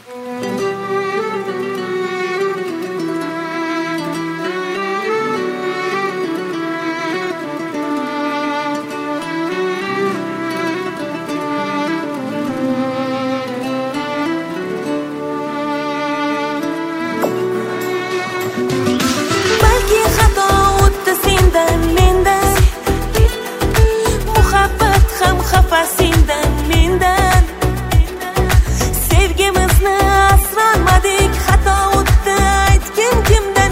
Sendan mendan sevgimizni asrolmadik, xato o'tdi aytgin kimdan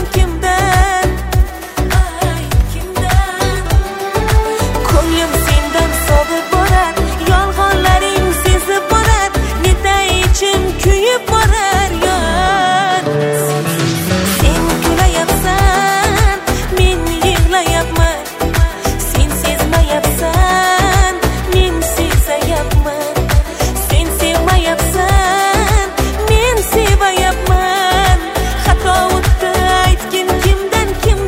ay kimdan. Ko'nglim sendan sog'ib borar, yolg'onlaring sezib borar, netay ichim kuyib borar yon. Sen kulayapsan, men yig'layapman, sen sezmayapsan, men sezayapman. Sen sevmayapsan, men sevayapman. Xato o'tdi aytgin kimdan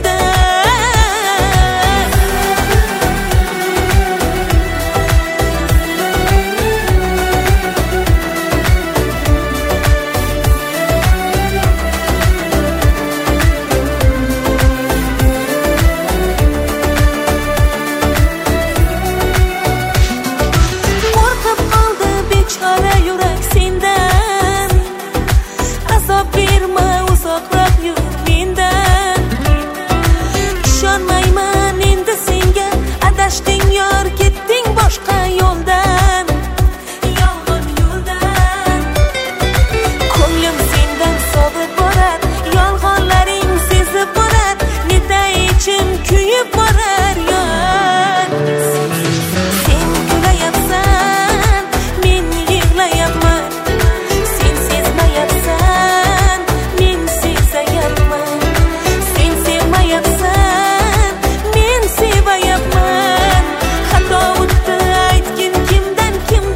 qo'rqib qoldi bechora yurak sendan. Azob berma, uzoqroq yur mendan. Ishonmayman endi senga, adashding yor, ketding boshqa yo'ldan, yolg'on yo'ldan. Ko'nglim sendan sog'ib borar, yolg'onlaring sezib borar, netay ichim kuyib borar yon. Sen kulayapsan, men yig'layapman, sen sezmayapsan, men sezayapman. Sen sevmayapsan, men sevayapman. Xato o'tdi aytgin kimdan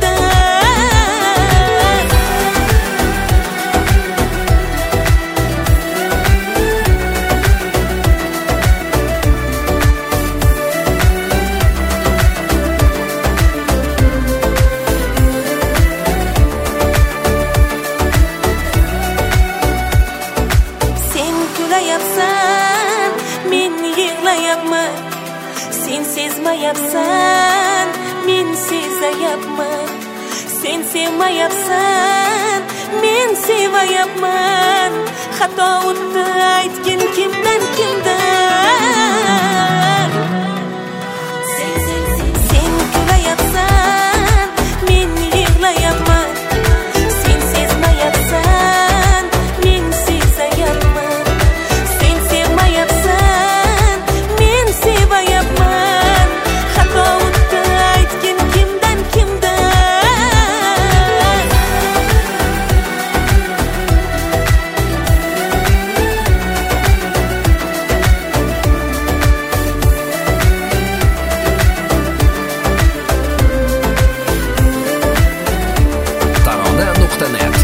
Sen kulayapsan, men yig'layapman, sen sezmayapsan, men sezayapman. Sen sevmayapsan, men sevayapman. Xato o'tdi aytgin kimdan Sen kulayapsan, men yig'layapman, sen sezmayapsan, men sezayapman. Sen sevmayapsan, men sevayapman. Xato o'tdi aytgin kimdan Tarona.net